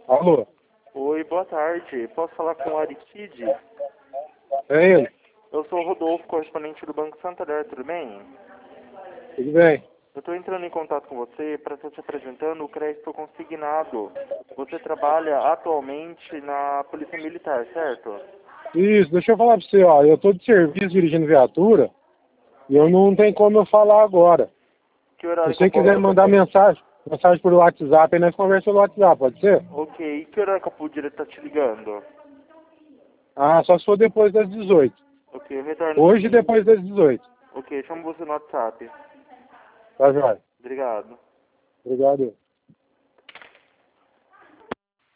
Alô? Oi, boa tarde. Posso falar com o Arikid? É ele? Eu sou o Rodolfo, correspondente do Banco Santander, tudo bem? Tudo bem? Eu estou entrando em contato com você para estar te apresentando o crédito consignado. Você trabalha atualmente na Polícia Militar, certo? Isso, deixa eu falar pra você, ó. Eu tô de serviço dirigindo viatura e eu não tenho como eu falar agora. Que Se horário que eu você quiser posso... me mandar mensagem por WhatsApp, aí nós conversamos pelo WhatsApp, pode ser? Ok, que horário que eu poderia estar te ligando? Ah, só se for depois das 18. Ok, eu retorno... Hoje depois das 18. Ok, chamo você no WhatsApp. Tá, joia? Obrigado. Obrigado.